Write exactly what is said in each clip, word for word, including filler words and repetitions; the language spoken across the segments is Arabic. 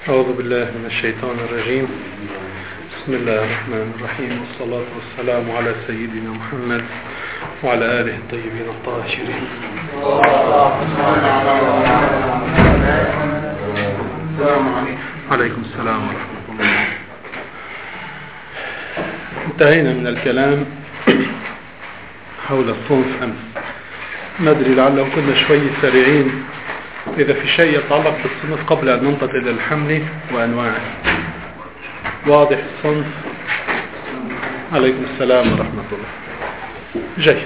أعوذ بالله من الشيطان الرجيم. بسم الله الرحمن الرحيم، والصلاة والسلام على سيدنا محمد وعلى آله الطيبين الطاهرين. عليكم السلام ورحمة الله. انتهينا من الكلام حول الصنف أمس. ما أدري لعله كنا شوي سريعين إذا في شيء يتعلق بالصنف قبل أن ننتقل إلى الحمل وأنواعه. واضح الصنف؟ عليكم السلام ورحمة الله. جيد.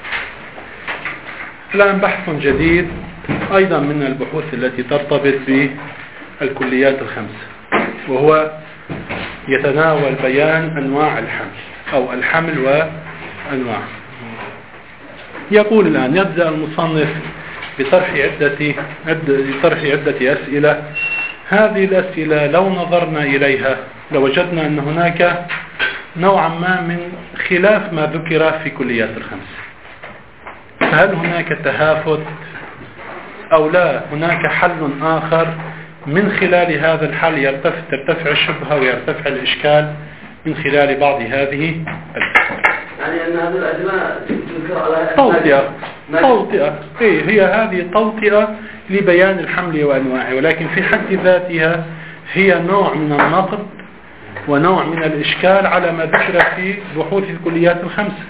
الآن بحث جديد أيضا من البحوث التي ترتبط بالكليات الخمسة، وهو يتناول بيان أنواع الحمل أو الحمل وأنواعه. يقول الآن يبدأ المصنف بطرح عدة بطرح عدة أسئلة. هذه الأسئلة لو نظرنا إليها لوجدنا أن هناك نوعا ما من خلاف ما ذكر في كليات الخمس. فهل هناك تهافت أو لا هناك حل آخر من خلال هذا الحل يرتفع ترتفع الشبهة ويرتفع الإشكال من خلال بعض هذه الأسئلة؟ يعني أن هذه الأسئلة تذكر على توطئة توطئة إيه هي هذه توطئة لبيان الحمل وأنواعه، ولكن في حد ذاتها هي نوع من النقد ونوع من الإشكال على ما ذكر في بحوث الكليات الخمسة.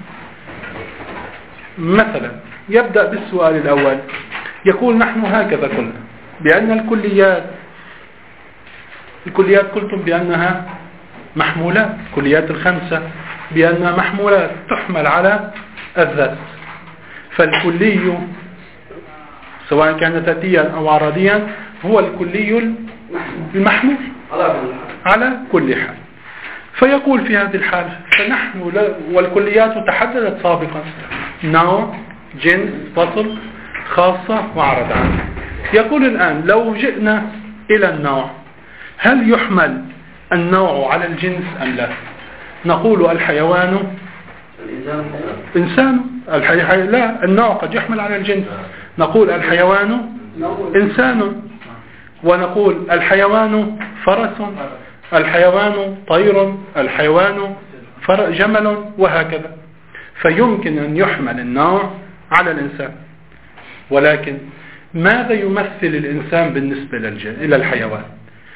مثلا يبدأ بالسؤال الأول، يقول نحن هكذا قلنا بأن الكليات الكليات قلتم بأنها محمولات، الكليات الخمسة بأنها محمولات تحمل على الذات. فالكلي سواء كان ذاتيا أو عرضيا هو الكلي المحمول على كل حال. فيقول في هذه الحالة فنحن والكليات تحددت سابقا: نوع، جنس، فصل، خاصة، وعرض عام. يقول الآن لو جئنا إلى النوع، هل يحمل النوع على الجنس أم لا؟ نقول الحيوان إنسان. الحي... لا، النوع قد يحمل على الجنس. نقول الحيوان إنسان، ونقول الحيوان فرس، الحيوان طير، الحيوان فر... جمل، وهكذا. فيمكن أن يحمل النوع على الإنسان، ولكن ماذا يمثل الإنسان بالنسبة للج... إلى الحيوان؟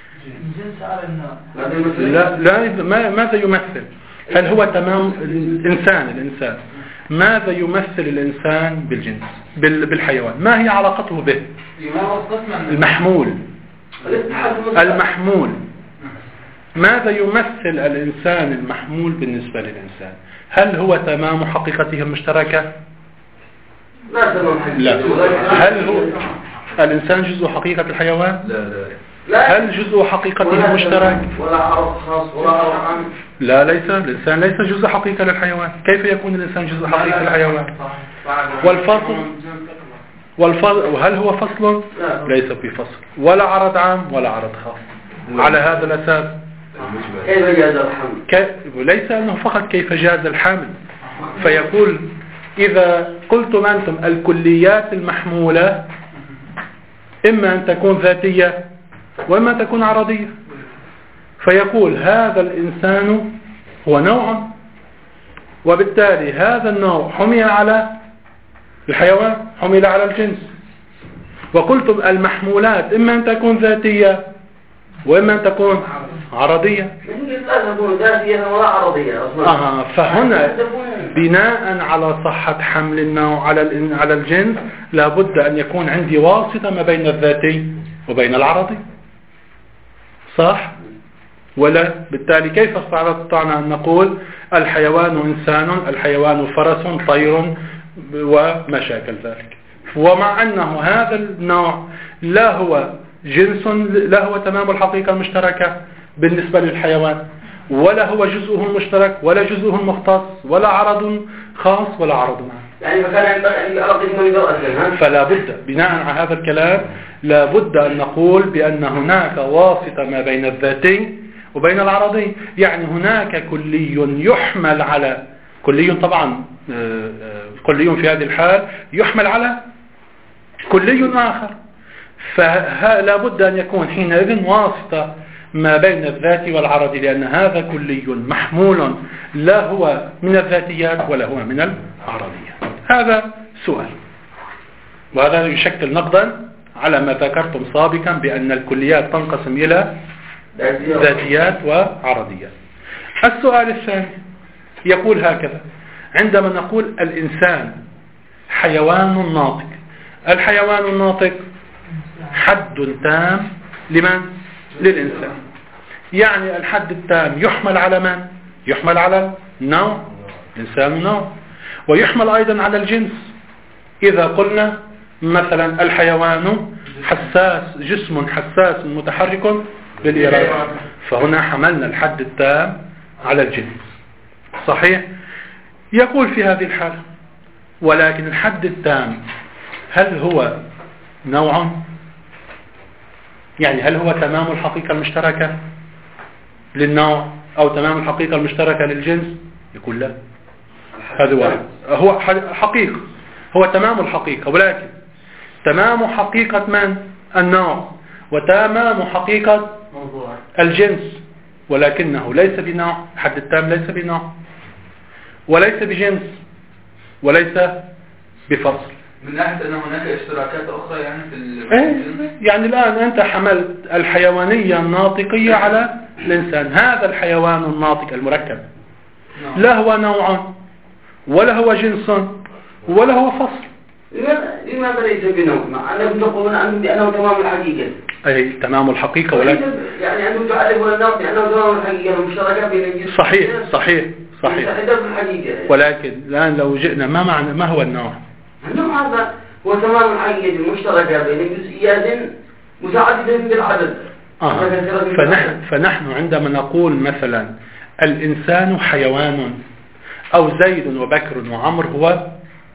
لا لا ماذا يمثل؟ هل هو تمام الإنسان الإنسان ماذا يمثل الإنسان بالجنس بالحيوان؟ ما هي علاقته به؟ المحمول المحمول ماذا يمثل الإنسان المحمول بالنسبة للإنسان؟ هل هو تمام حقيقته المشتركة؟ لا. هل هو الإنسان جزء حقيقة الحيوان؟ لا. هل جزء حقيقته المشترك؟ ولا عرض خاص ولا عرض عام. لا، ليس الإنسان ليس جزء حقيقة للحيوان. كيف يكون الإنسان جزء حقيقة للحيوان؟ والفصل والفصل وهل هو فصل؟ ليس بفصل، ولا عرض عام ولا عرض خاص. على هذا الأساس كيف جاز الحمل؟ كي... ليس أنه فقط كيف جاز الحمل. فيقول إذا قلتم أنتم الكليات المحمولة إما أن تكون ذاتية وإما أن تكون عرضية، فيقول هذا الإنسان هو نوع، وبالتالي هذا النوع حمل على الحيوان، حمل على الجنس. وقلتم المحمولات إما أن تكون ذاتية وإما أن تكون عرضية. لا تكون ذاتية ولا عرضية أصلا. آه فهنا بناء على صحة حمل النوع على على الجنس لابد أن يكون عندي واسطة ما بين الذاتي وبين العرضي، صح؟ ولا بالتالي كيف استطعنا أن نقول الحيوان إنسان، الحيوان فرس، طير، وما شاكل ذلك، ومع أنه هذا النوع لا هو جنس، لا هو تمام الحقيقة المشتركة بالنسبة للحيوان، ولا هو جزءه المشترك ولا جزءه المختص، ولا عرض خاص ولا عرض عام. يعني فكان عند عرض من فلا بد بناء على هذا الكلام لا بد أن نقول بأن هناك واسطة ما بين الذاتي وبين العرضي. يعني هناك كلي يحمل على كلي، طبعا كلي في هذه الحال يحمل على كلي آخر. فلا بد أن يكون حينئذ واسطة ما بين الذات والعرض، لأن هذا كلي محمول لا هو من الذاتيات ولا هو من العرضيات. هذا سؤال، وهذا يشكل نقدا على ما ذكرتم سابقا بأن الكليات تنقسم إلى ذاتيات وعرضيات. السؤال الثاني يقول هكذا: عندما نقول الإنسان حيوان ناطق، الحيوان الناطق حد تام لمن؟ للإنسان. يعني الحد التام يحمل على من؟ يحمل على النوع، الإنسان نوع، ويحمل أيضا على الجنس. إذا قلنا مثلا الحيوان حساس، جسم حساس متحرك بالإرادة، فهنا حملنا الحد التام على الجنس. صحيح؟ يقول في هذه الحالة: ولكن الحد التام هل هو نوع؟ يعني هل هو تمام الحقيقة المشتركة للنوع أو تمام الحقيقة المشتركة للجنس؟ يقول لا، هذا واحد هو حقيقة، هو تمام الحقيقة، ولكن تمام حقيقة من؟ النوع، وتمام حقيقة الجنس، ولكنه ليس بنوع. الحد التام ليس بنوع وليس بجنس وليس بفصل، من ناحية أن هناك اشتراكات أخرى يعني في الجنس. يعني الآن أنت حملت الحيوانية الناطقية على الإنسان. هذا الحيوان الناطق المركب لا هو نوع ولا هو جنس ولا هو فصل. لماذا ليس بنوع؟ مع أنكم تقولون بأنه تمام الحقيقة. أي تمام الحقيقة، ولكن يعني أنتم تعرفون النوع بأنه تمام الحقيقة المشتركة بين الجنس. صحيح صحيح صحيح. ولكن الآن لو جئنا ما معنى ما هو النوع؟ النوع هذا هو تمام الحقيقة المشتركة بين جزئيات مساعدة بالعدد. آه. فنحن, فنحن عندما نقول مثلا الإنسان حيوان أو زيد وبكر وعمر هو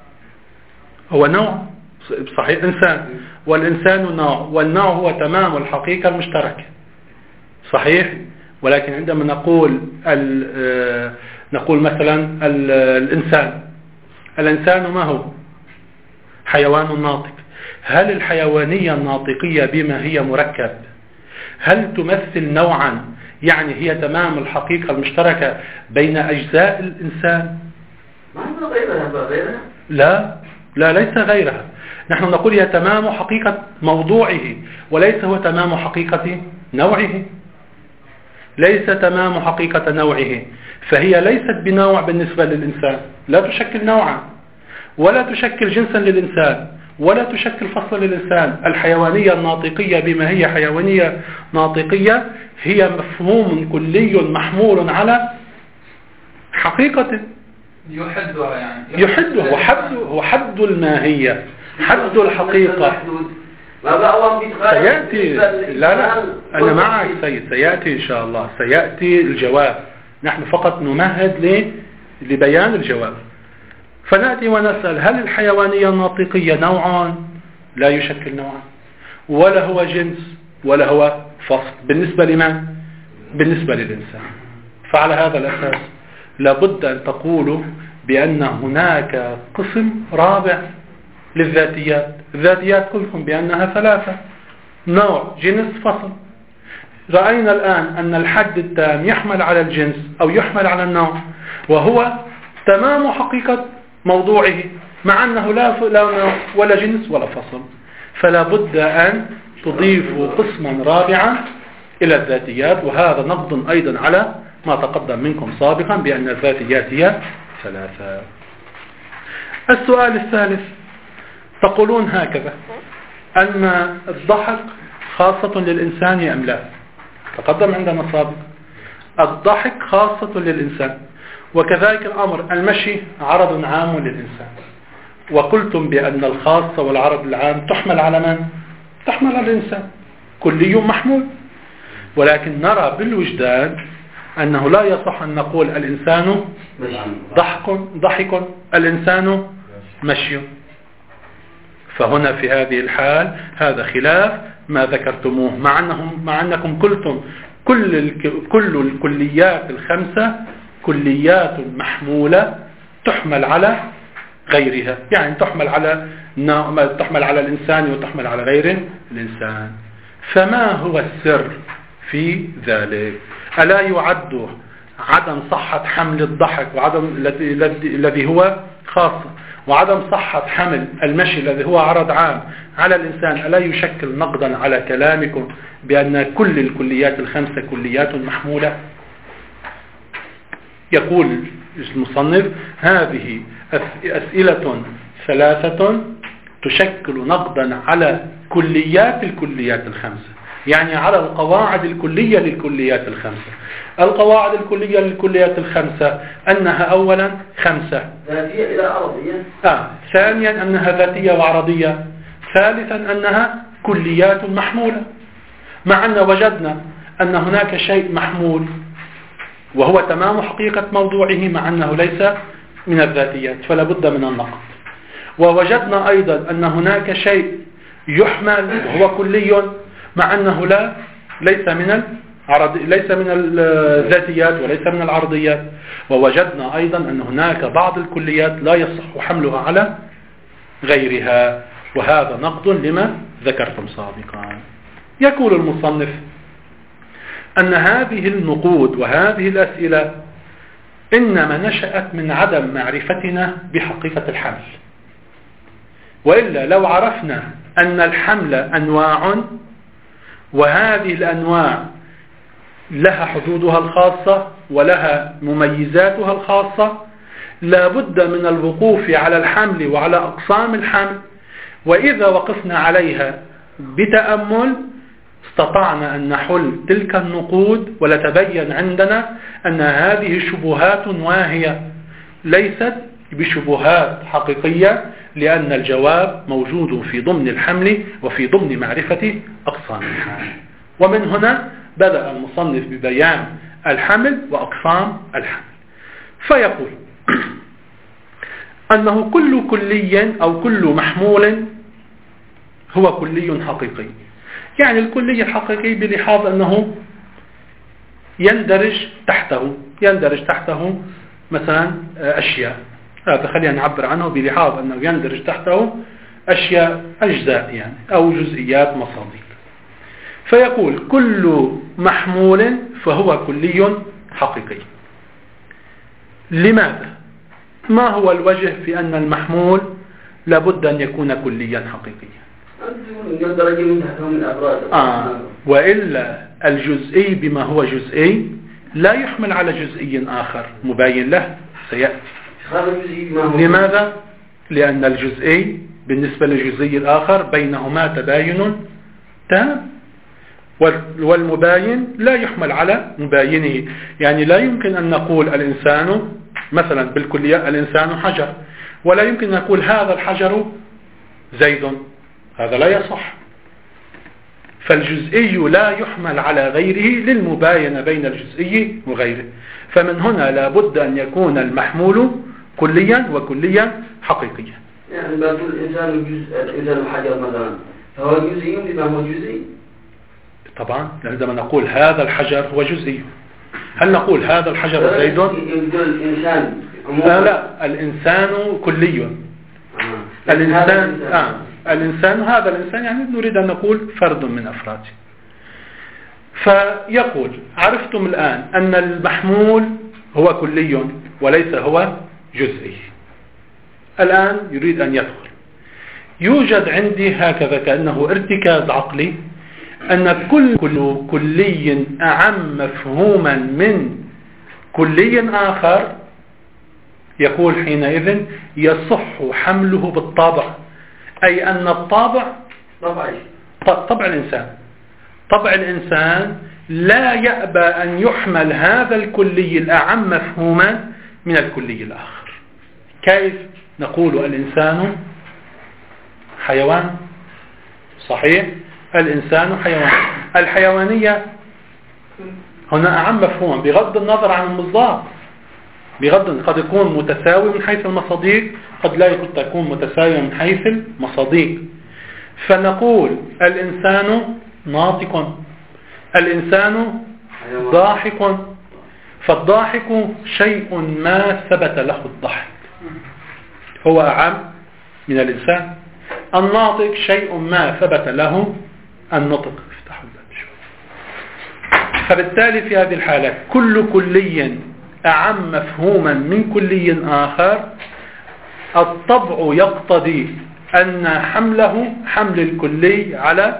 هو نوع، صحيح، إنسان، والإنسان نوع، والنوع هو تمام الحقيقة المشتركة، صحيح. ولكن عندما نقول نقول مثلا الإنسان الإنسان ما هو؟ حيوان ناطق. هل الحيوانية الناطقية بما هي مركب هل تمثل نوعا؟ يعني هي تمام الحقيقة المشتركة بين أجزاء الإنسان؟ ما غيرها غيرها؟ لا لا ليس غيرها. نحن نقول هي تمام حقيقة موضوعه، وليس هو تمام حقيقة نوعه، ليس تمام حقيقة نوعه. فهي ليست بنوع بالنسبة للإنسان، لا تشكل نوعا ولا تشكل جنسا للإنسان ولا تشكل فصلا للإنسان. الحيوانية الناطقية بما هي حيوانية ناطقية هي مفهوم كلي محمول على حقيقة يحدها، يعني يحدها، وحد وحد الماهية، حد الحقيقة سيأتي. لا لا أنا معك سيد، سيأتي إن شاء الله، سيأتي الجواب. نحن فقط نمهد لبيان الجواب. فنأتي ونسأل: هل الحيوانية الناطقية نوع؟ لا يشكل نوعا، ولا هو جنس ولا هو فصل بالنسبة لمن؟ بالنسبة للإنسان. فعلى هذا الأساس لابد أن تقولوا بأن هناك قسم رابع للذاتيات. الذاتيات قلتم بأنها ثلاثة: نوع، جنس، فصل. رأينا الآن أن الحد التام يحمل على الجنس أو يحمل على النوع، وهو تمام حقيقة موضوعه، مع أنه لا نوع ولا جنس ولا فصل. فلا بد أن تضيفوا قسما رابعا إلى الذاتيات، وهذا نقد أيضا على ما تقدم منكم سابقا بأن الذاتيات هي ثلاثة. السؤال الثالث تقولون هكذا: أن الضحك خاصة للإنسان أم لا؟ تقدم عندنا سابقا الضحك خاصة للإنسان، وكذلك الأمر المشي عرض عام للإنسان. وقلتم بأن الخاصة والعرض العام تحمل على من؟ تحمل على الإنسان، كلي محمول. ولكن نرى بالوجدان أنه لا يصح أن نقول الإنسان ضحك ضحك الإنسان مشي. فهنا في هذه الحال هذا خلاف ما ذكرتموه، مع أنهم مع أنكم قلتم كل كل الكليات الخمسة كليات محمولة تحمل على غيرها، يعني تحمل على تحمل على الإنسان وتحمل على غير الإنسان. فما هو السر في ذلك؟ ألا يعد عدم صحة حمل الضحك وعدم الذي هو خاص وعدم صحة حمل المشي الذي هو عرض عام على الإنسان ألا يشكل نقدا على كلامكم بأن كل الكليات الخمسة كليات محمولة؟ يقول المصنف هذه أسئلة ثلاثة تشكل نقدا على كليات الكليات الخمسة، يعني على القواعد الكلية للكليات الخمسة. القواعد الكلية للكليات الخمسة أنها أولا خمسة ذاتية إلى عرضية، آه. ثانيا أنها ذاتية وعرضية، ثالثا أنها كليات محمولة. مع أن وجدنا أن هناك شيء محمول وهو تمام حقيقة موضوعه مع أنه ليس من الذاتيات فلا بد من النقد. ووجدنا أيضا أن هناك شيء يحمل وهو كلي مع أنه لا ليس من العرض ليس من الذاتيات وليس من العرضيات. ووجدنا أيضا أن هناك بعض الكليات لا يصح حملها على غيرها، وهذا نقد لما ذكرتم سابقا. يقول المصنف أن هذه النقود وهذه الأسئلة إنما نشأت من عدم معرفتنا بحقيقة الحمل، وإلا لو عرفنا أن الحمل أنواع وهذه الأنواع لها حدودها الخاصة ولها مميزاتها الخاصة لا بد من الوقوف على الحمل وعلى أقسام الحمل، وإذا وقفنا عليها بتأمل استطعنا أن نحل تلك النقود ولتبين عندنا أن هذه شبهات واهية ليست بشبهات حقيقية، لأن الجواب موجود في ضمن الحمل وفي ضمن معرفة أقسام الحمل. ومن هنا بدأ المصنف ببيان الحمل وأقسام الحمل، فيقول أنه كل كلي أو كل محمول هو كلي حقيقي. يعني الكلي الحقيقي بلحاظ أنه يندرج تحته يندرج تحته مثلا أشياء، هذا خلينا نعبر عنه بلحاظ أنه يندرج تحته أشياء أجزاء يعني أو جزئيات مصادر. فيقول كل محمول فهو كلي حقيقي. لماذا؟ ما هو الوجه في أن المحمول لابد أن يكون كليا حقيقيا؟ آه. وإلا الجزئي بما هو جزئي لا يحمل على جزئي آخر مباين له سيأتي. لماذا؟ لأن الجزئي بالنسبة للجزئي الآخر بينهما تباين تام، والمباين لا يحمل على مباينه. يعني لا يمكن أن نقول الإنسان مثلا بالكلية الإنسان حجر، ولا يمكن أن نقول هذا الحجر زيد، هذا لا يصح. فالجزئي لا يحمل على غيره للمباينة بين الجزئي وغيره. فمن هنا لا بد أن يكون المحمول كليا وكليا حقيقيا. يعني ما تقول الإنسان جزء الإنسان حجر مثلا فهو جزئي بما هو جزئي؟ طبعا عندما نقول هذا الحجر هو جزئي. هل نقول هذا الحجر زيد؟ الإنسان لا لا الإنسان كلي. آه. الإنسان آه. الإنسان هذا الإنسان يعني نريد أن نقول فرد من أفراده. فيقول عرفتم الآن أن المحمول هو كلي وليس هو جزئي. الآن يريد أن يدخل. يوجد عندي هكذا كأنه ارتكاز عقلي أن كل كل كلي أعم مفهوما من كلي آخر، يقول حينئذ يصح حمله بالطبع، أي أن الطبع طبع الإنسان طبع الإنسان لا يأبى أن يحمل هذا الكلي الأعم مفهوما من الكلي الآخر. كيف نقول الإنسان حيوان؟ صحيح الإنسان حيوان. الحيوانية هنا أعم مفهوما بغض النظر عن المصداق، بغض قد يكون متساوي من حيث المصادق، قد لا يكون متساوي من حيث المصادق. فنقول الإنسان ناطق، الإنسان ضاحك، فالضاحك شيء ما ثبت له الضحك، هو أعم من الإنسان. الناطق شيء ما ثبت له النطق. افتحوا الباب شوي. فبالتالي في هذه الحالة كل كلي أعم مفهوما من كلي آخر، الطبع يقتضي أن حمله حمل الكلي على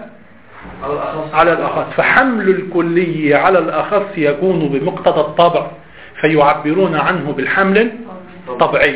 على الأخص، فحمل الكلي على الأخص يكون بمقتضى الطبع فيعبرون عنه بالحمل الطبيعي.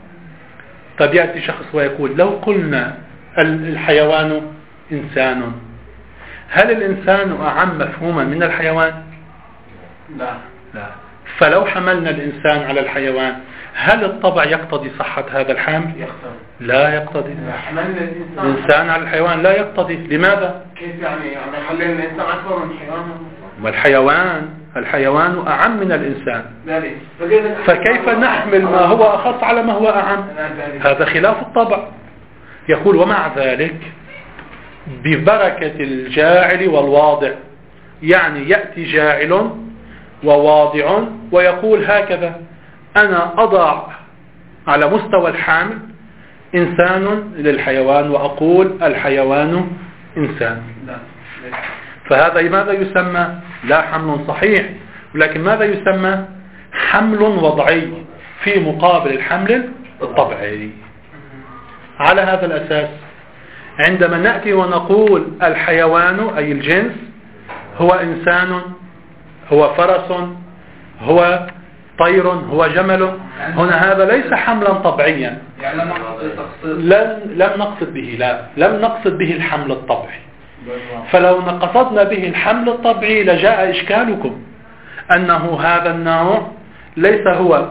طب يأتي شخص ويقول لو قلنا الحيوان إنسان، هل الإنسان أعم مفهوما من الحيوان؟ لا لا. فلو حملنا الإنسان على الحيوان هل الطبع يقتضي صحة هذا الحمل؟ يقتضي. لا يقتضي. حملنا الإنسان الإنسان على الحيوان لا يقتضي. لماذا؟ كيف يعني؟ يعني حملنا الإنسان أكبر من الحيوان؟ والحيوان الحيوان أعم من الإنسان، ذلك فكيف نحمل ما هو أخص على ما هو أعم؟ هذا خلاف الطبع. يقول ومع ذلك ببركة الجاعل والواضع، يعني يأتي جاعل وواضع ويقول هكذا أنا أضع على مستوى الحامل إنسان للحيوان وأقول الحيوان إنسان، فهذا ماذا يسمى؟ لا حمل صحيح، ولكن ماذا يسمى؟ حمل وضعي في مقابل الحمل الطبيعي. على هذا الأساس عندما نأتي ونقول الحيوان أي الجنس هو إنسان، هو فرس، هو طير، هو جمل، هنا هذا ليس حملا طبيعيا. يعني لم لم نقصد به لا لم نقصد به الحمل الطبيعي. فلو قصدنا به الحمل الطبيعي لجاء إشكالكم أنه هذا النوع ليس هو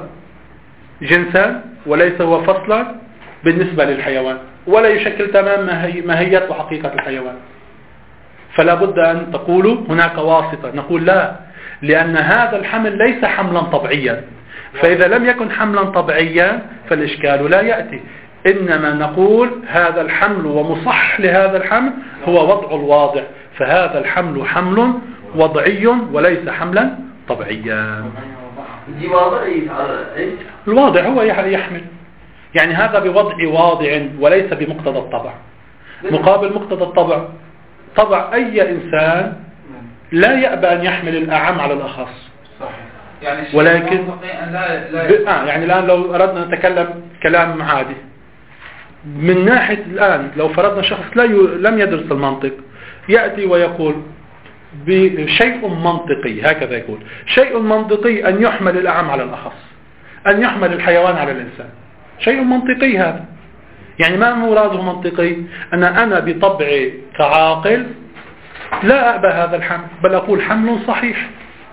جنسا وليس هو فصلا بالنسبة للحيوان، ولا يشكل تمام ماهية وحقيقة الحيوان. فلا بد أن تقولوا هناك واسطة. نقول لا، لأن هذا الحمل ليس حملا طبيعيا، فإذا لم يكن حملا طبيعيا فالإشكال لا يأتي. إنما نقول هذا الحمل ومصح لهذا الحمل هو وضع الواضع، فهذا الحمل حمل وضعي وليس حملا طبيعيا. الواضع هو يحمل، يعني هذا بوضع واضع وليس بمقتضى الطبع. مقابل مقتضى الطبع، طبع أي إنسان لا يأبى أن يحمل الأعم على الأخص. يعني ولكن لا لا ب... آه يعني الآن لو أردنا نتكلم كلام عادي من ناحية الآن، لو فرضنا شخص لا ي... لم يدرس المنطق يأتي ويقول بشيء منطقي، هكذا يقول شيء منطقي أن يحمل الأعم على الأخص، أن يحمل الحيوان على الإنسان، شيء منطقي هذا. يعني ما مراده منطقي؟ أن أنا بطبعي كعاقل لا أأبى هذا الحمل، بل أقول حمل صحيح.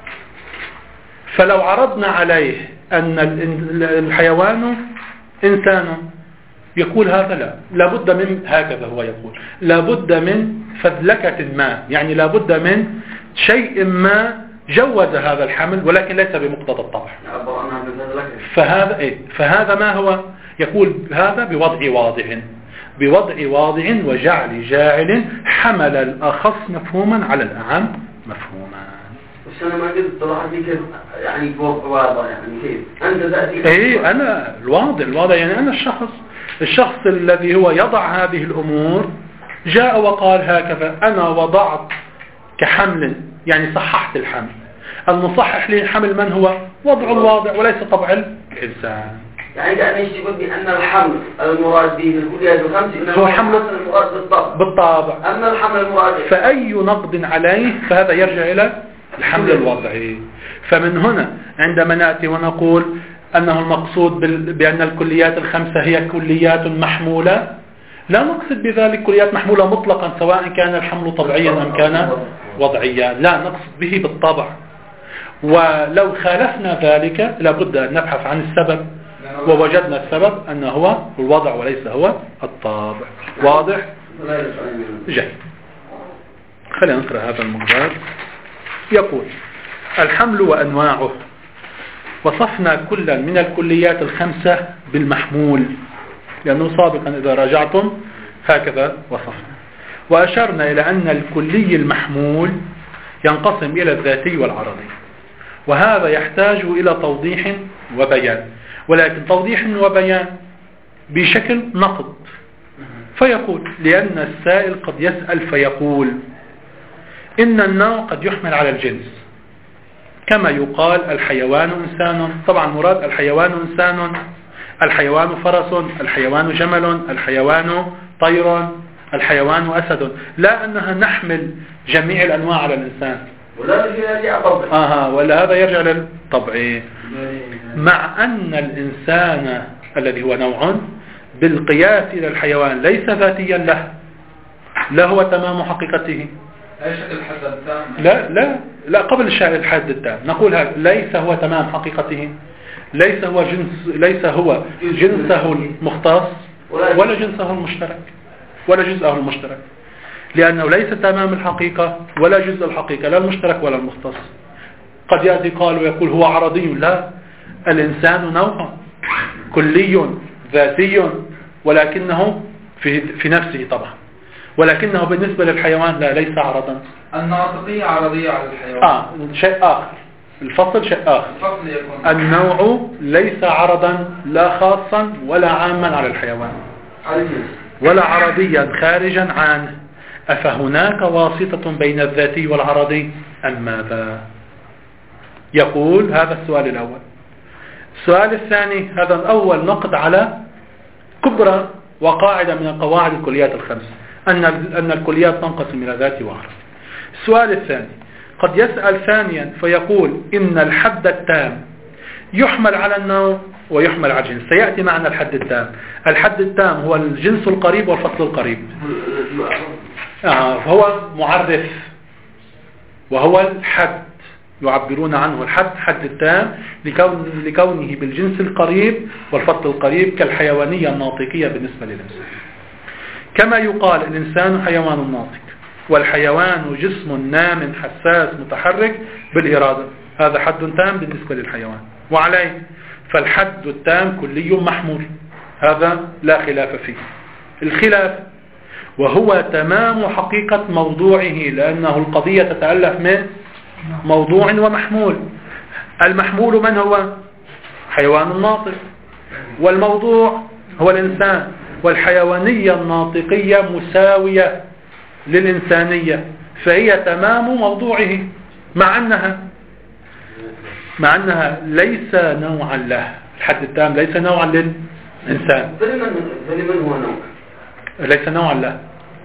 فلو عرضنا عليه أن الحيوان إنسان يقول هذا لا، لابد من، هكذا هو يقول لابد من فذلكة ما، يعني لابد من شيء ما جوز هذا الحمل ولكن ليس بمقتضى الطبع. فهذا إيه؟ فهذا ما هو؟ يقول هذا بوضع واضع، بوضع واضع وجعل جاعل حمل الأخص مفهوما على الأعم مفهوما. بس أنا ما قلت طلعت لي كيف يعني واضح، يعني كيف أنت تأتي؟ إيه أنا الواضع الواضع يعني أنا الشخص الشخص الذي هو يضع هذه الأمور جاء وقال هكذا أنا وضعت كحمل، يعني صححت الحمل. المصحح للحمل من هو؟ وضع الواضع وليس طبع الإنسان. يعني أنا يشتبه بأن الحمل المراد به الكليات الخمس هو حمل المراد بالطبع. بالطبع. أما الحمل المراد فأي نقد عليه فهذا يرجع إلى الحمل الوضعي. فمن هنا عندما نأتي ونقول أنه المقصود بأن الكليات الخمسة هي كليات محمولة، لا نقصد بذلك كليات محمولة مطلقا سواء كان الحمل طبيعيا أم كان وضعيا، لا نقصد به بالطبع. ولو خالفنا ذلك لابد أن نبحث عن السبب، ووجدنا السبب أنه هو الوضع وليس هو الطابع. واضح؟ جيد. خلينا نقرأ هذا المقدار. يقول الحمل وأنواعه. وصفنا كلا من الكليات الخمسة بالمحمول، لأنه سابقا إذا راجعتم هكذا وصفنا. وأشرنا إلى أن الكلي المحمول ينقسم إلى الذاتي والعرضي، وهذا يحتاج إلى توضيح وبيان، ولكن توضيح وبيان بشكل نقد. فيقول لأن السائل قد يسأل فيقول إن النوع قد يحمل على الجنس، كما يقال الحيوان إنسان. طبعا مراد الحيوان إنسان، الحيوان فرس، الحيوان جمل، الحيوان طير، الحيوان أسد، لا أنها نحمل جميع الأنواع على الإنسان. ولا يرجع طبعا آها ولا هذا يرجع للطبع، مع أن الإنسان الذي هو نوع بالقياس إلى الحيوان ليس ذاتيا له، لا هو تمام حقيقته. ايش الحد التام؟ لا لا لا قبل الشيء الحد التام نقول هذا ليس هو تمام حقيقته، ليس هو جنس، ليس هو جنسه المختص ولا جنسه المشترك ولا جزءه المشترك، لأنه ليس تمام الحقيقة ولا جزء الحقيقة، لا المشترك ولا المختص. قد يأتي قال ويقول هو عرضي، لا، الإنسان نوع كلي ذاتي ولكنه في في نفسه طبعا، ولكنه بالنسبة للحيوان لا، ليس عرضا. الناطقية عرضية على الحيوان. آه شيء آخر، الفصل شيء آخر. الفصل يكون النوع ليس عرضا لا خاصا ولا عاما على الحيوان ولا عرضيا خارجا عنه. أفهناك واسطة بين الذاتي والعرضي أم ماذا؟ يقول هذا السؤال الأول. السؤال الثاني، هذا الأول نقد على كبرى وقاعدة من القواعد الكليات الخمس، أن أن الكليات تنقسم إلى ذاتي وعرض. السؤال الثاني قد يسأل ثانيا فيقول إن الحد التام يحمل على النوع ويحمل على الجنس. سيأتي معنا الحد التام. الحد التام هو الجنس القريب والفصل القريب، آه فهو معرف، وهو الحد يعبرون عنه الحد حد التام لكون لكونه بالجنس القريب والفصل القريب، كالحيوانية الناطقية بالنسبة للإنسان. كما يقال الإنسان حيوان ناطق، والحيوان جسم نام حساس متحرك بالإرادة. هذا حد تام بالنسبة للحيوان، وعليه فالحد التام كلي محمول، هذا لا خلاف فيه. الخلاف وهو تمام حقيقة موضوعه، لأنه القضية تتألف من موضوع ومحمول. المحمول من هو؟ حيوان ناطق، والموضوع هو الإنسان. والحيوانية الناطقية مساوية للإنسانية، فهي تمام موضوعه، مع أنها مع أنها ليس نوعا له. الحد التام ليس نوعا للإنسان. فلمن هو نوع؟ ليس نوعا له.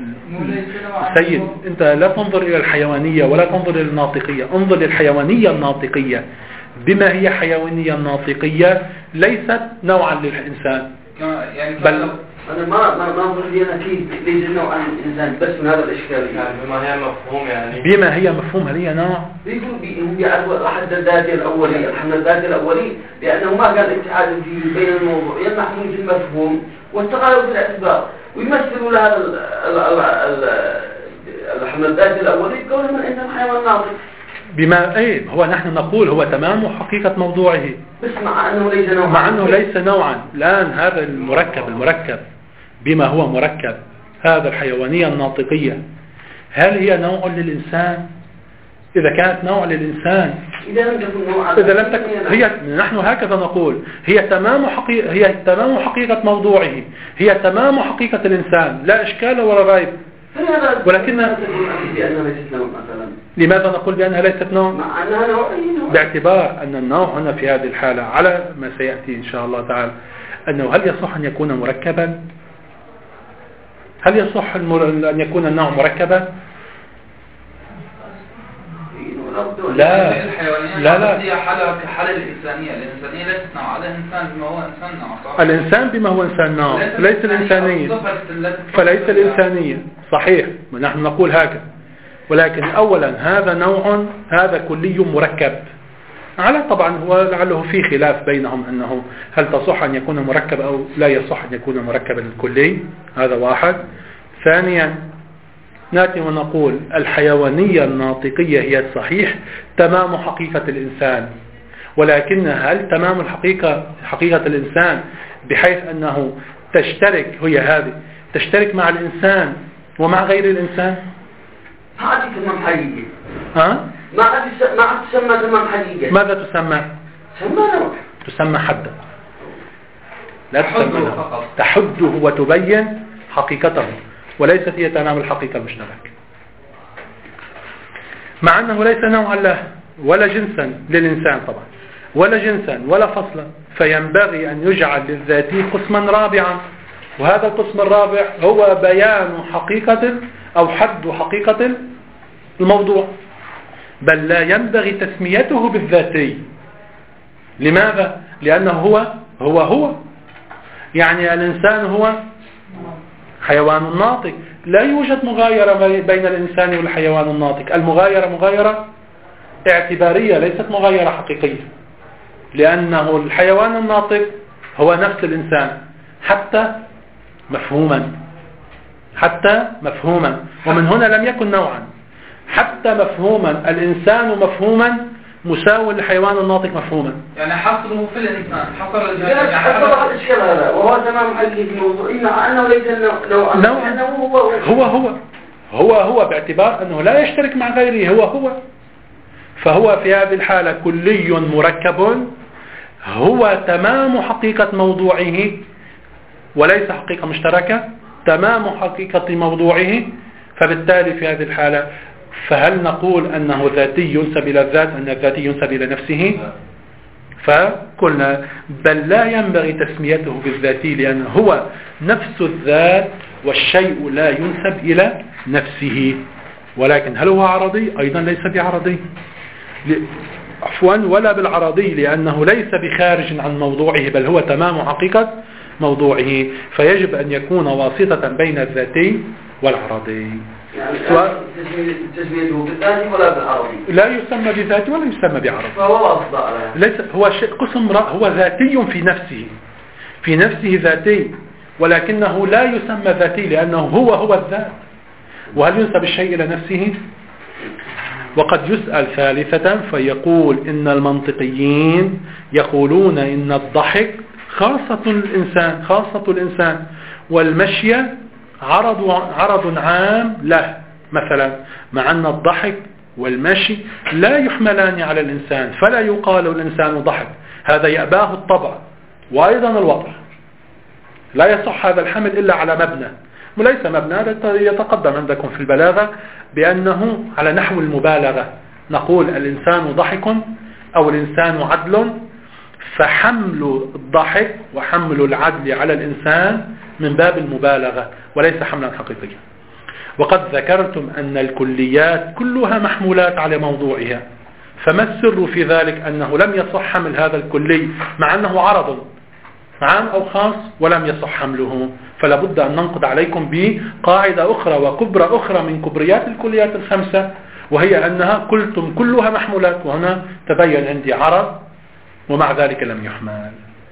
سيد، أنت لا تنظر إلى الحيوانية ولا تنظر إلى الناطقية، انظر للحيوانية الناطقية بما هي حيوانية ناطقية ليست نوعا للإنسان. يعني بل أنا ما ما ما أقول لي أنا أكيد ليس نوعا للإنسان، بس من هذا الإشكال يعني بما هي مفهوم، يعني بما هي مفهوم هل هي نوع؟ بيقول بي- بيعرف أحد الذاتي الأولي، الحمل الذاتي الأولي، لأنه ما كان اتحاد في بين الموضوع يمنحهم في المفهوم والتغاير في الاعتبار، ويمثلوا لهذا ال- ال- ال- ال- الحمل الذاتي الأولي كونه من إنسان حيوان ناطق. بما ايه هو نحن نقول هو تمام حقيقة موضوعه، بس مع أنه ليس نوعا، مع أنه ليس نوعا. الآن هذا المركب المركب بما هو مركب، هذا الحيوانية الناطقية، هل هي نوع للإنسان؟ إذا كانت نوع للإنسان، إذا لم تكن نوعا، إذا لم تكن هي، نحن هكذا نقول هي تمام حقيقة، هي تمام حقيقة موضوعه، هي تمام حقيقة الإنسان، لا إشكال ولا ريب. ولكن بأنها ليست نوع مثلا. لماذا نقول بأنها ليست نوع؟ مع أنها نوع، باعتبار أن النوع هنا في هذه الحالة على ما سيأتي إن شاء الله تعالى، أنه هل يصح أن يكون مركبا؟ هل يصح أن يكون النوع مركبا؟ لا لا لا هي حالة كحالة الإنسانية. الإنسانية ليست نوع، الإنسان بما هو إنسان نوع، صح؟ الإنسان بما هو إنسان نوع، ليس الإنسانية، فليس الإنسانية صحيح، ونحن نقول هكذا. ولكن أولا هذا نوع، هذا كلي مركب، على طبعا هو لعله في خلاف بينهم أنه هل تصح أن يكون مركب أو لا يصح أن يكون مركبا الكلي، هذا واحد. ثانيا نأتي ونقول الحيوانية الناطقية هي الصحيح تمام حقيقة الإنسان، ولكن هل تمام الحقيقة حقيقة الإنسان بحيث أنه تشترك، هي هذه تشترك مع الإنسان ومع غير الإنسان؟ ما عاد تسمى حقيقي. ها؟ ما عاد ما عاد تسمى تمام حقيقي. ماذا تسمى؟ تسمى نوع. تسمى حدا، لا تسمى نوع. تحده وتبين حقيقته، وليست هي تنام الحقيقة المشتركة، مع أنه ليس نوعا له ولا جنسا للإنسان طبعا ولا جنسا ولا فصلا، فينبغي أن يجعل للذاتي قسما رابعا، وهذا القسم الرابع هو بيان حقيقة أو حد حقيقة الموضوع، بل لا ينبغي تسميته بالذاتي. لماذا؟ لأنه هو هو هو يعني الإنسان هو حيوان ناطق، لا يوجد مغايرة بين الإنسان والحيوان الناطق. المغايرة مغايرة اعتبارية ليست مغايرة حقيقية، لأنه الحيوان الناطق هو نفس الإنسان حتى مفهوما، حتى مفهوما، ومن هنا لم يكن نوعا، حتى مفهوما. الإنسان مفهوما مساوي للحيوان الناطق مفهوما. يعني حصره في الإنسان، حصر الجهاز حصر الإشكال هذا، وهو تمام حقيقي في الموضوع، إنه ليس نوعا، نوعا هو هو هو هو هو باعتبار أنه لا يشترك مع غيره، هو هو فهو في هذه الحالة كلي مركب، هو تمام حقيقة موضوعه وليس حقيقة مشتركة، تمام حقيقة موضوعه. فبالتالي في هذه الحالة فهل نقول أنه ذاتي ينسب إلى الذات، أن الذاتي ينسب إلى نفسه؟ فقلنا بل لا ينبغي تسميته بالذاتي، لأنه هو نفس الذات والشيء لا ينسب إلى نفسه. ولكن هل هو عرضي؟ أيضا ليس بعرضي، عفوا ولا بالعرضي، لأنه ليس بخارج عن موضوعه، بل هو تمام حقيقة موضوعه، فيجب أن يكون واسطة بين الذاتي والعرضي. يعني تسميته بالذاتي ولا بالعرضي؟ لا يسمى بذاتي ولا يسمى بعرضي، فهو واسطة. ليس هو شيء قسم هو ذاتي في نفسه، في نفسه ذاتي، ولكنه لا يسمى ذاتي لأنه هو هو الذات. وهل ينسب الشيء إلى نفسه؟ وقد يسأل ثالثة فيقول إن المنطقيين يقولون إن الضحك خاصة الإنسان خاصة الإنسان والمشي عرض عرض عام له مثلا، مع أن الضحك والمشي لا يحملان على الإنسان، فلا يقال الإنسان ضحك، هذا يأباه الطبع وأيضا الوضع، لا يصح هذا الحمل إلا على مبنى، وليس مبنى يتقدم عندكم في البلاغة بأنه على نحو المبالغة، نقول الإنسان ضحك أو الإنسان عدل، فحمل الضحك وحمل العدل على الإنسان من باب المبالغة وليس حملا حقيقيا. وقد ذكرتم أن الكليات كلها محمولات على موضوعها، فما السر في ذلك أنه لم يصح حمل هذا الكلي مع أنه عرض عام أو خاص ولم يصح حمله؟ فلا بد أن ننقض عليكم بقاعدة أخرى وكبرى أخرى من كبريات الكليات الخمسة، وهي أنها قلتم كلها محمولات، وهنا تبين عندي عرض ومع ذلك لم يحمل.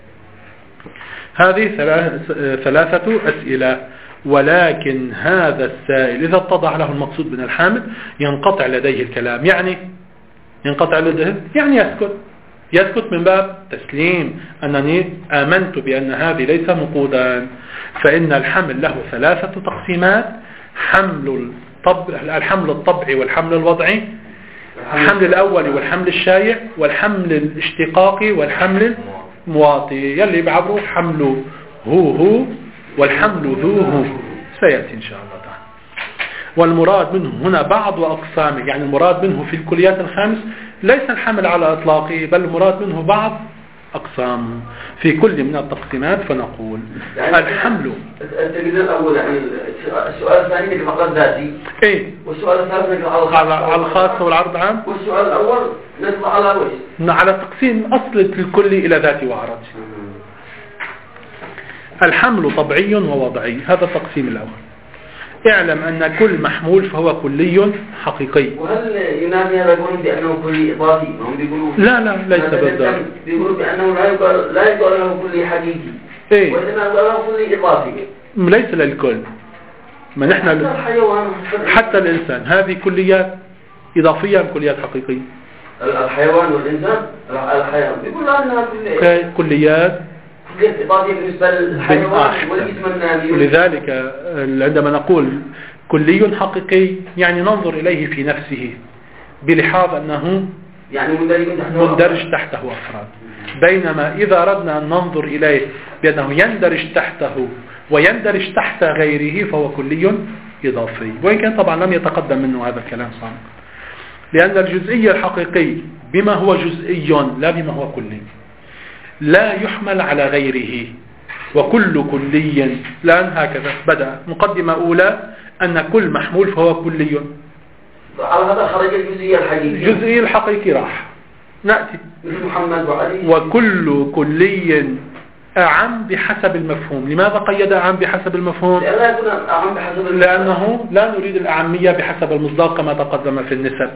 هذه ثلاثة أسئلة، ولكن هذا السائل إذا اتضح له المقصود من الحامل ينقطع لديه الكلام. يعني ينقطع لديه يعني يسكت يسكت من باب تسليم أنني آمنت بأن هذه ليس نقودا. فإن الحمل له ثلاثة تقسيمات: حمل الطبع الحمل الطبعي والحمل الوضعي، الحمل الأول والحمل الشائع، والحمل الاشتقاقي والحمل المواطي، يلي بعبره حمل هو هو والحمل ذو هو، سيأتي إن شاء الله تعالى. والمراد منه هنا بعض أقسامه، يعني المراد منه في الكليات الخمس ليس الحمل على إطلاقه، بل المراد منه بعض أقسام في كل من التقسيمات. فنقول يعني الحمل التقسيم الأول يعني السؤال الثاني نقرأ على الذاتي، إيه، والسؤال الثالث نقرأ على على الخاص والعرض عام، والسؤال الأول نقرأ على وش على تقسيم أصل الكل إلى ذاتي وعرض. الحمل طبعي ووضعي، هذا التقسيم الأول. اعلم أن كل محمول فهو كلي حقيقي. وهل ينافي هذا يقولون بأنه كلي إضافي؟ هم بيقولون لا لا ليس بالضبط، بيقولوا بأنه لا يقال لا يقال له كلي حقيقي، إيه؟ وإنما يقال له كلي إضافي، ليس للكل. ما نحن حتى, حتى الإنسان هذه كليات إضافية أم كليات حقيقية؟ الحيوان والإنسان الحيوان بيقول أنها كليات كليات إضافية بالنسبة للحيوان والجسم النامي. ولذلك عندما نقول كلي حقيقي يعني ننظر إليه في نفسه بلحاظ أنه يعني مندرج تحته, مندرج تحته أفراد، بينما إذا أردنا أن ننظر إليه بأنه يندرج تحته ويندرج تحت غيره فهو كلي إضافي، وإن كان طبعا لم يتقدم منه هذا الكلام صح، لأن الجزئي الحقيقي بما هو جزئي لا بما هو كلي لا يحمل على غيره، وكل كلي الآن هكذا بدأ مقدمة أولى أن كل محمول فهو كلي، على هذا خرج الجزئي الحقيقي. الجزئي الحقيقي راح نأتي مثل محمد وعلي. وكل كلي أعم بحسب المفهوم. لماذا قيد أعم بحسب المفهوم؟ لأنه يكون أعم بحسب المفهوم. لأنه لا نريد الأعمية بحسب المصداق كما تقدم في النسب،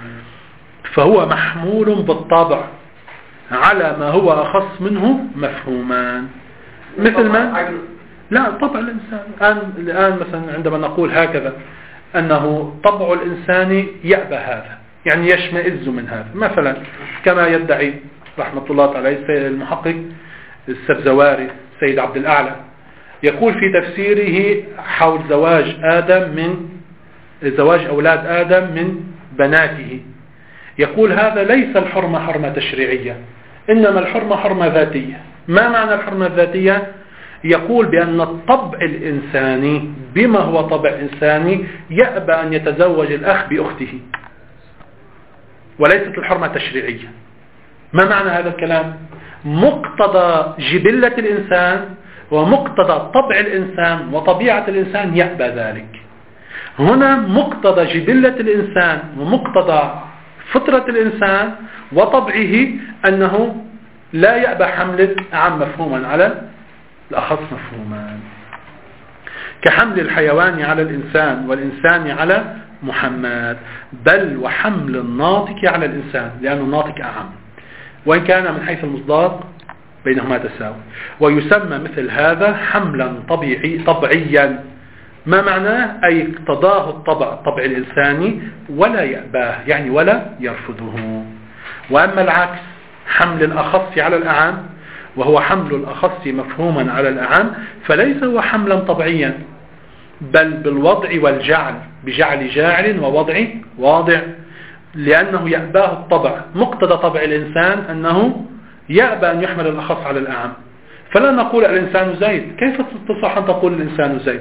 فهو محمول بالطبع على ما هو أخص منه مفهومان. مثل ما لا طبع الإنسان الآن, الآن مثلا عندما نقول هكذا أنه طبع الإنسان يأبى هذا، يعني يشمئز من هذا، مثلا كما يدعي رحمة الله عليه المحقق السبزواري سيد عبد الأعلى، يقول في تفسيره حول زواج آدم من زواج أولاد آدم من بناته، يقول هذا ليس الحرمة حرمة تشريعية، إنما الحرمة حرمة ذاتية. ما معنى الحرمة الذاتية؟ يقول بأن الطبع الإنساني بما هو طبع إنساني يأبى أن يتزوج الأخ بأخته، وليست الحرمة تشريعية. ما معنى هذا الكلام؟ مقتضى جبلة الإنسان ومقتضى طبع الإنسان وطبيعة الإنسان يأبى ذلك. هنا مقتضى جبلة الإنسان ومقتضى فطرة الإنسان وطبعه أنه لا يأبى حمل الأعم مفهوما على الأخص مفهوما، كحمل الحيوان على الإنسان والإنسان على محمد، بل وحمل الناطق على الإنسان لأن الناطق أعم، وإن كان من حيث المصداق بينهما تساوي. ويسمى مثل هذا حملا طبيعي طبعيا. ما معناه؟ أي اقتضاه الطبع طبع الإنساني ولا يأباه، يعني ولا يرفضه. وأما العكس حمل الأخص على الأعم وهو حمل الأخص مفهوما على الأعم، فليس هو حملا طبعيا بل بالوضع والجعل، بجعل جاعل ووضع واضع، لأنه يأباه الطبع. مقتضى طبع الإنسان أنه يأبى أن يحمل الأخص على الأعم، فلا نقول الإنسان زيد، كيف تصح أن تقول الإنسان زيد؟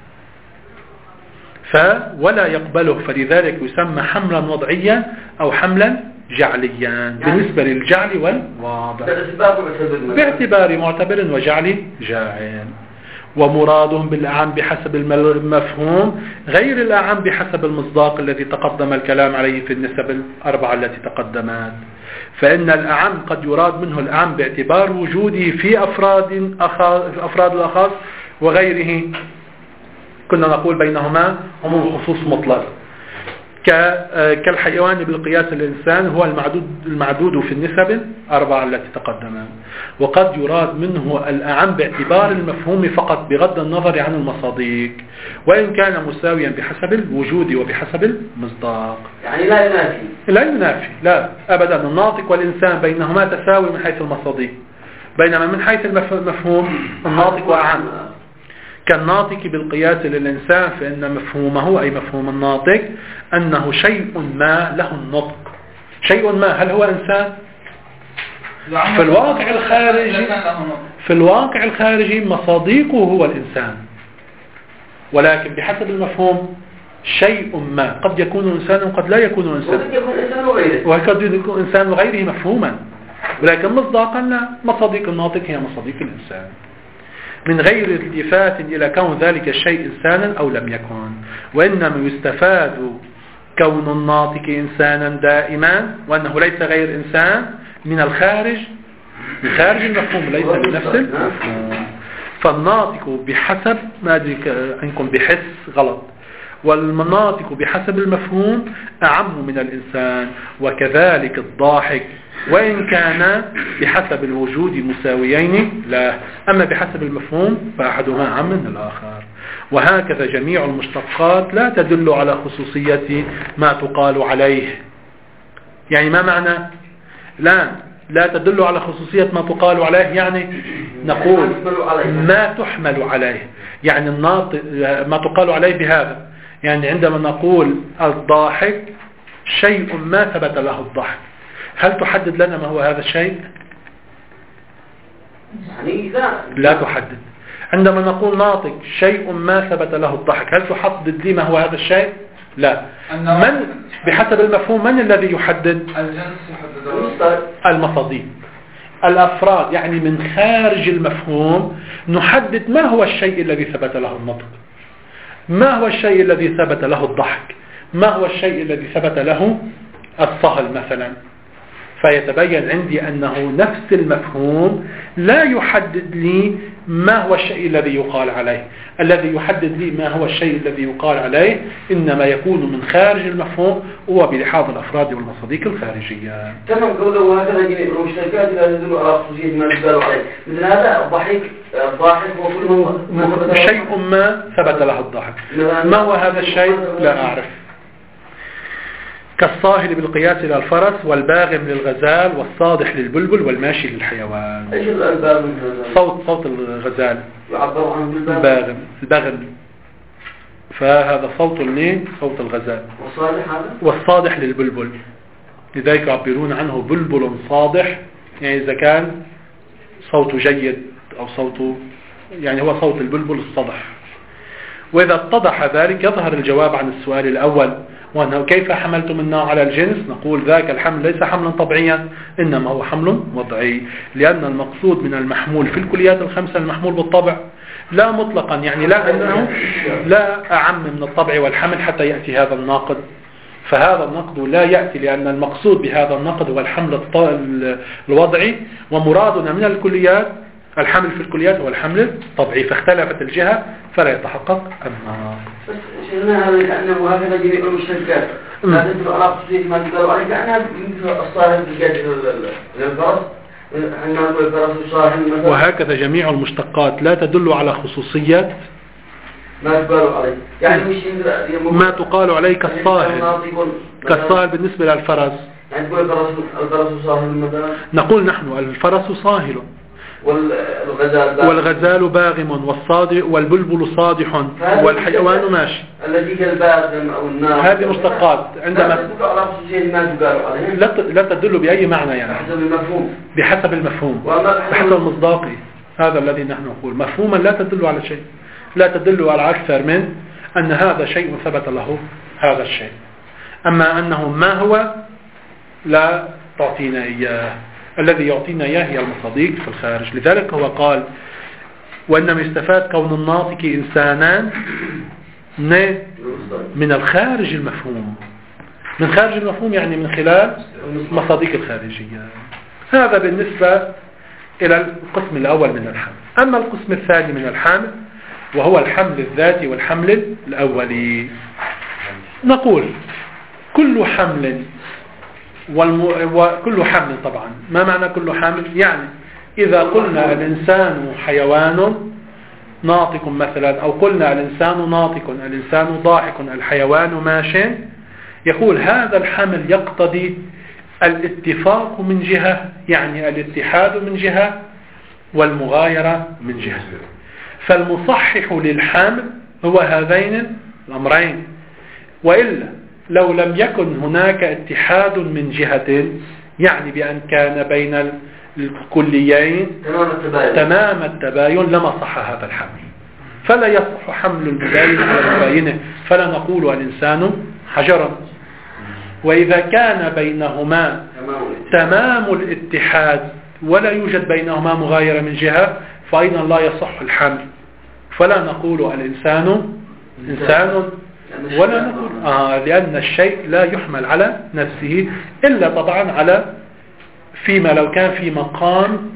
فولا يقبله، فلذلك يسمى حملا وضعيا أو حملا جعليا بالنسبة للجعل والواضع باعتبار معتبر وجعل جاعل. ومرادهم بالأعم بحسب المفهوم غير الأعم بحسب المصداق الذي تقدم الكلام عليه في النسب الأربعة التي تقدمت. فإن الأعم قد يراد منه الأعم باعتبار وجوده في أفراد أفراد الأخص وغيره، كنا نقول بينهما عموم خصوص مطلق، كالحيوان بالقياس الإنسان هو المعدود المعدود في النسب الأربعة التي تقدمت. وقد يراد منه الأعم باعتبار المفهوم فقط بغض النظر عن المصادق، وإن كان مساويا بحسب الوجود وبحسب المصداق. يعني لا ينافي لا ينافي لا أبدا. الناطق والإنسان بينهما تساوي من حيث المصادق، بينما من حيث المفهوم الناطق أعم. كالناطق بالقياس للإنسان فإن مفهومه أي مفهوم الناطق أنه شيء ما له النطق. شيء ما، هل هو إنسان؟ في الواقع الخارجي في الواقع الخارجي مصادقه هو الإنسان، ولكن بحسب المفهوم شيء ما قد يكون إنسانا وقد لا يكون إنسانا، وقد يكون إنسان وغيره مفهوما، ولكن مصداقا لا. مصادق الناطق هي مصادق الإنسان من غير التفات إلى كون ذلك الشيء إنسانا أو لم يكن، وإنما يستفاد كون الناطق إنسانا دائما وأنه ليس غير إنسان من الخارج، من خارج المفهوم ليس من نفس المفهوم. فالناطق بحسب ما أدري عنكم بحس غلط، والمناطق بحسب المفهوم أعم من الإنسان، وكذلك الضاحك وإن كان بحسب الوجود مساويين لا، أما بحسب المفهوم فأحدهما أعم من الآخر. وهكذا جميع المشتقات لا تدل على خصوصية ما تقال عليه. يعني ما معنى لا لا تدل على خصوصية ما تقال عليه؟ يعني نقول ما تحمل عليه، يعني الناطق ما تقال عليه بهذا. يعني عندما نقول الضاحك شيء ما ثبت له الضحك، هل تحدد لنا ما هو هذا الشيء؟ يعني لا لا تحدد. عندما نقول ناطق شيء ما ثبت له الضحك، هل تحدد لي ما هو هذا الشيء؟ لا. من بحسب المفهوم من الذي يحدد؟ الجنس يحدد المصاديق الأفراد، يعني من خارج المفهوم نحدد ما هو الشيء الذي ثبت له النطق، ما هو الشيء الذي ثبت له الضحك، ما هو الشيء الذي ثبت له الصهل مثلا. فيتبين عندي أنه نفس المفهوم لا يحدد لي ما هو الشيء الذي يقال عليه، الذي يحدد لي ما هو الشيء الذي يقال عليه إنما يكون من خارج المفهوم هو بلحاظ الأفراد والمصاديق الخارجية. كما قوله هكذا جميع المشتركات لا تدل على خصوصية ما يقال عليه، مثل هذا الضحك الضاحك وكل ما شيء ما ثبت له الضحك، ما هو هذا الشيء؟ لا أعرف. كالصاهل بالقياس إلى الفرس، والباغم للغزال، والصادح للبلبل، والماشي للحيوان. ايش الباغم؟ صوت صوت الغزال يعبر عنه بالباغم، الباغم، فهذا صوت ليه صوت الغزال. والصادح هذا؟ والصادح للبلبل، لذلك يعبرون عنه بلبل صادح، يعني إذا كان صوته جيد أو صوته يعني هو صوت البلبل الصدح. وإذا اتضح ذلك يظهر الجواب عن السؤال الأول، وأنه كيف حملتم النوع على الجنس؟ نقول ذاك الحمل ليس حملا طبيعيا، إنما هو حمل وضعي، لأن المقصود من المحمول في الكليات الخمسة المحمول بالطبع، لا مطلقا، يعني لا أنه لا أعم من الطبع والحمل حتى يأتي هذا الناقد، فهذا النقد لا يأتي، لأن المقصود بهذا النقد هو الحمل الوضعي، ومرادنا من الكليات الحمل في الكليات هو الحمل الطبيعي، فاختلفت الجهة فلا يتحقق النقد. بس شيخنا هذا كأنه هكذا جميع المشتركات لا تدل على خصوصية ما تقال عليه، كأنها مثل الصاهل بالجاج للفرس، عندما نقول الفرس الصاهل مثلا، وهكذا جميع المشتقات لا تدل على خصوصيات ما تقال عليه، يعني مش ما تقال عليه كالصاهل، كالصاهل بالنسبة للفرس، يعني تقول الفرس الفرس صاهل مثلا، نقول نحن الفرس صاهل، والغزال والغزال باغم، والصادح والبلبل صادح، والحيوان ماشي. الذي كالباغم أو النار، هذه مشتقات عندما لا تدل على خصوصية ما تقال عليه، لا تدل بأي معنى، يعني بحسب المفهوم، بحسب المفهوم، بحسب المصداقي، هذا الذي نحن نقول مفهوما لا تدل على شيء، لا تدل على أكثر من أن هذا شيء ثبت له هذا الشيء، أما أنه ما هو لا تعطينا إياه، الذي يعطينا إياه هي المصاديق في الخارج. لذلك هو قال وإنما يستفاد كون الناطق إنسانان من الخارج المفهوم، من خارج المفهوم يعني من خلال مصاديق الخارجية. هذا بالنسبة إلى القسم الأول من الحمل. أما القسم الثاني من الحمل وهو الحمل الذاتي والحمل الأولي، نقول كل حمل والم... وكل حمل، طبعا ما معنى كل حمل؟ يعني إذا قلنا الإنسان حيوان ناطق مثلا، أو قلنا الإنسان ناطق، الإنسان ضاحك، الحيوان ماش، يقول هذا الحمل يقتضي الاتفاق من جهة، يعني الاتحاد من جهة، والمغايرة من جهة. فالمصحح للحمل هو هذين الأمرين، وإلا لو لم يكن هناك اتحاد من جهة، يعني بأن كان بين الكليين تمام التباين لما صح هذا الحمل، فلا يصح حمل المباين على مباينه، فلا نقول الإنسان حجرا. وإذا كان بينهما تمام الاتحاد ولا يوجد بينهما مغايرة من جهة، فأيضا لا يصح الحمل، فلا نقول الإنسان إنسان، ولا نقول آه لأن الشيء لا يحمل على نفسه، إلا طبعا على فيما لو كان في مقام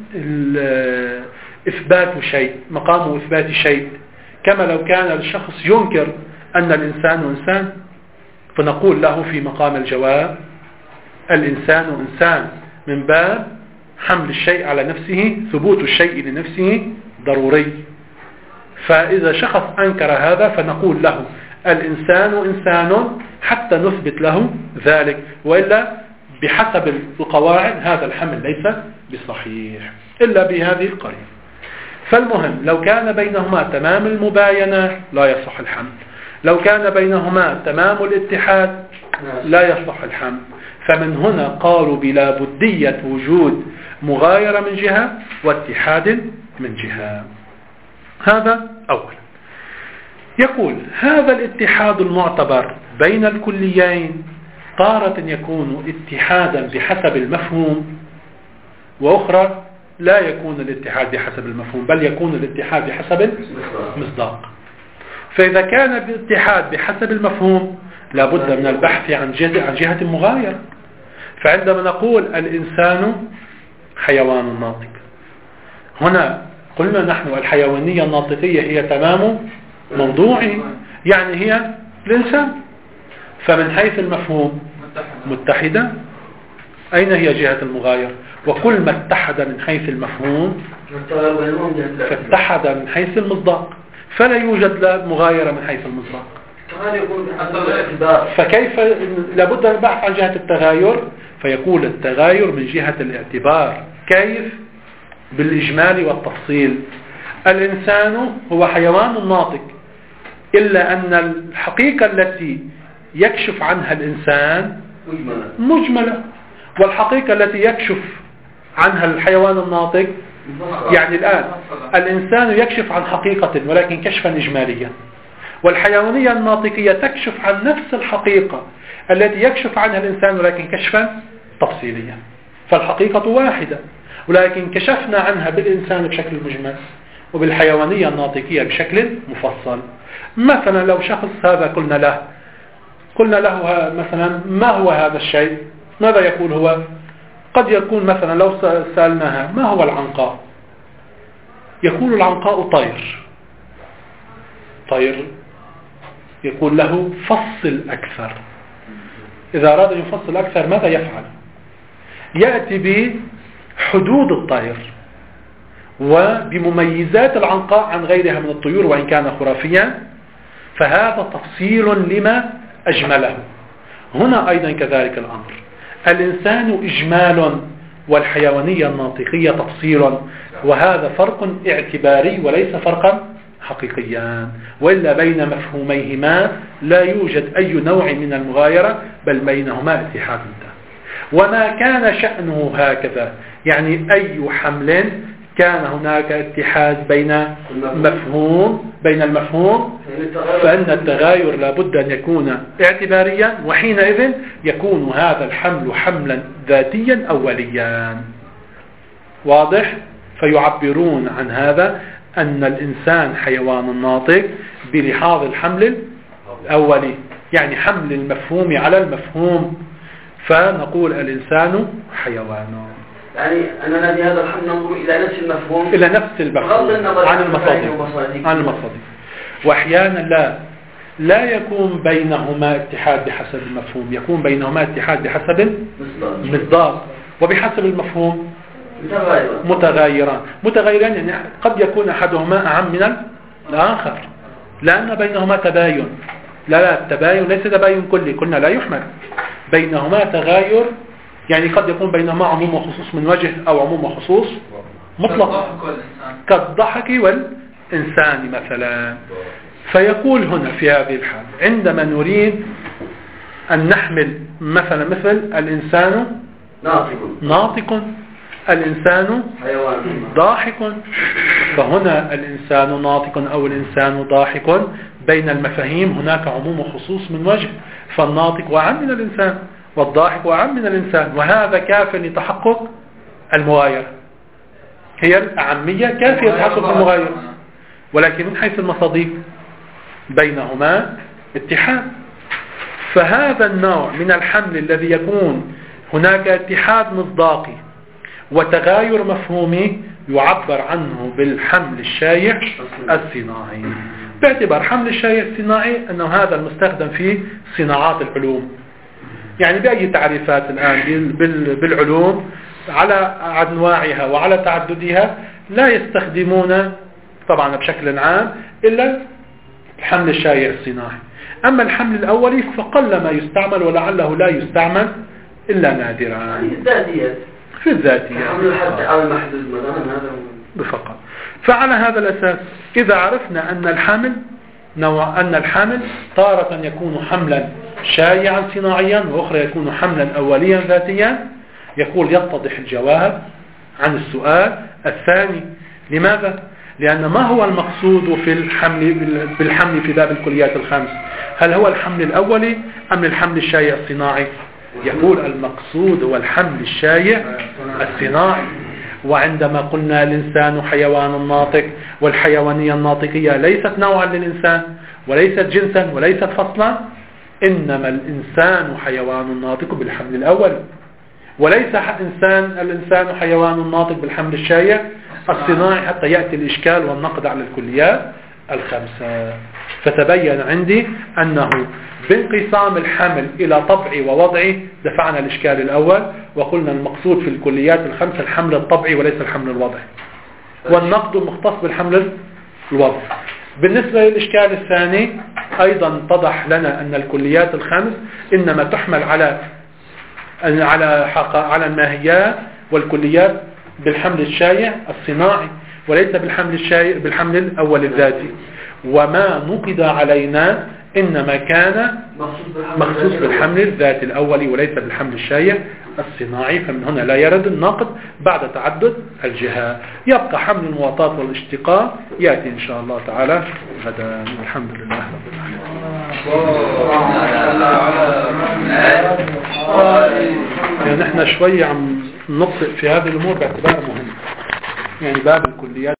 إثبات شيء، مقام إثبات شيء، كما لو كان الشخص ينكر أن الإنسان إنسان، فنقول له في مقام الجواب الإنسان إنسان، من باب حمل الشيء على نفسه، ثبوت الشيء لنفسه ضروري. فإذا شخص أنكر هذا فنقول له الإنسان إنسان حتى نثبت له ذلك، وإلا بحسب القواعد هذا الحمل ليس بصحيح إلا بهذه القرينة. فالمهم لو كان بينهما تمام المباينة لا يصح الحمل، لو كان بينهما تمام الاتحاد لا يصح الحمل. فمن هنا قالوا بلا بدية وجود مغايرة من جهة واتحاد من جهة. هذا أولا. يقول هذا الاتحاد المعتبر بين الكليين تارة يكون اتحادا بحسب المفهوم، وأخرى لا يكون الاتحاد بحسب المفهوم بل يكون الاتحاد بحسب المصداق. فإذا كان الاتحاد بحسب المفهوم لابد من البحث عن جهة, عن جهة مغايرة. فعندما نقول الإنسان حيوان ناطق، هنا قلنا نحن الحيوانية الناطقية هي تمام موضوعي، يعني هي الإنسان. فمن حيث المفهوم متحدة، أين هي جهة المغايرة؟ وكل ما اتحد من حيث المفهوم فاتحد من حيث المصداق، فلا يوجد لا مغايرة من حيث المصداق. فكيف لابد من البحث عن جهة التغاير؟ فيقول التغاير من جهة الاعتبار. كيف؟ بالإجمال والتفصيل. الإنسان هو حيوان ناطق، إلا أن الحقيقة التي يكشف عنها الإنسان مجملة، والحقيقة التي يكشف عنها الحيوان الناطق، يعني الآن الإنسان يكشف عن حقيقة ولكن كشفا إجماليا، والحيوانية الناطقية تكشف عن نفس الحقيقة التي يكشف عنها الإنسان ولكن كشفا تفصيليا. فالحقيقة واحدة، ولكن كشفنا عنها بالإنسان بشكل مجمل وبالحيوانية الناطقية بشكل مفصل. مثلا لو شخص هذا قلنا له قلنا له مثلا ما هو هذا الشيء، ماذا يقول هو؟ قد يكون مثلا لو سألناها ما هو العنقاء، يقول العنقاء طير. طير يقول له فصل أكثر. إذا أراد أن يفصل أكثر ماذا يفعل؟ يأتي بحدود الطير وبمميزات العنقاء عن غيرها من الطيور وإن كان خرافيا، فهذا تفصيل لما أجمله. هنا أيضا كذلك الأمر، الإنسان إجمال والحيوانية الناطقية تفصيل، وهذا فرق اعتباري وليس فرقا حقيقيا، وإلا بين مفهوميهما لا يوجد أي نوع من المغايرة بل بينهما اتحاد. وما كان شأنه هكذا، يعني أي حمل كان هناك اتحاد بين مفهوم بين المفهوم فإن التغاير لابد أن يكون اعتباريا، وحينئذ يكون هذا الحمل حملا ذاتيا أوليا. واضح؟ فيعبرون عن هذا أن الإنسان حيوان ناطق بلحاظ الحمل الأولي، يعني حمل المفهوم على المفهوم، فنقول الإنسان حيوان. يعني أننا في هذا الحمل ننظر إلى نفس المفهوم إلى نفس المفهوم عن المصادر عن المصادر وأحيانا لا لا يكون بينهما اتحاد بحسب المفهوم، يكون بينهما اتحاد بحسب المصداق وبحسب المفهوم متغايران. متغايران يعني قد يكون أحدهما أعم من الآخر لأن بينهما تباين. لا لا التباين ليس تباين كلي، قلنا لا يحمل، بينهما تغاير، يعني قد يكون بينهما عموم وخصوص من وجه أو عموم وخصوص مطلق كالضحك والإنسان مثلا. فيقول هنا في هذه الحال عندما نريد أن نحمل مثلا مثل الإنسان ناطق ناطق الإنسان ضاحك، فهنا الإنسان ناطق أو الإنسان ضاحك بين المفاهيم هناك عموم وخصوص من وجه، فالناطق وعم من الإنسان والضاحك وعم من الإنسان، وهذا كاف لتحقق المغايرة. هي الأعمية كافية لتحقق المغايرة، ولكن من حيث المصادق بينهما اتحاد. فهذا النوع من الحمل الذي يكون هناك اتحاد مصداقي وتغاير مفهومي يعبر عنه بالحمل الشايع الصناعي، باعتبار حمل الشايع الصناعي أنه هذا المستخدم في صناعات العلوم. يعني بأي تعريفات الآن بالعلوم على أنواعها وعلى تعددها لا يستخدمون طبعا بشكل عام إلا الحمل الشايع الصناعي. أما الحمل الأولي فقل ما يستعمل ولعله لا يستعمل إلا نادرا في الذاتيات بفقط. فعلى هذا الأساس إذا عرفنا أن الحمل نوع أن الحمل تارة يكون حملا شائعا صناعيا وأخرى يكون حملا أوليا ذاتيا، يقول يتضح الجواب عن السؤال الثاني. لماذا؟ لأن ما هو المقصود في الحمل بالحمل في باب الكليات الخمس؟ هل هو الحمل الأولي أم الحمل الشائع الصناعي؟ يقول المقصود هو الحمل الشائع الصناعي. وعندما قلنا الإنسان حيوان ناطق والحيوانية الناطقية ليست نوعا للإنسان وليست جنسا وليست فصلا، إنما الإنسان حيوان ناطق بالحمل الأول، وليس إنسان الإنسان حيوان ناطق بالحمل الشائع الصناعي، حتى يأتي الإشكال والنقد على الكليات الخمسة. فتبين عندي أنه بانقسام الحمل إلى طبعي ووضعي دفعنا الإشكال الأول، وقلنا المقصود في الكليات الخمسة الحمل الطبعي وليس الحمل الوضعي، والنقد مختص بالحمل الوضعي. بالنسبة للإشكال الثاني أيضا اتضح لنا أن الكليات الخمس إنما تحمل على على على الماهيات والكليات بالحمل الشائع الصناعي وليس بالحمل الشائع بالحمل الأول الذاتي. وما نقد علينا إنما كان مخصوص بالحمل الذاتي الأولي وليس بالحمل الشائع الصناعي، فمن هنا لا يرد النقد بعد تعدد الجهات. يبقى حمل المواطات والاشتقاق يأتي إن شاء الله تعالى غدا. الحمد لله رب العالمين. يعني نحن شوي عم نبطئ في هذه الأمور باعتبارها مهمة، يعني باب الكليات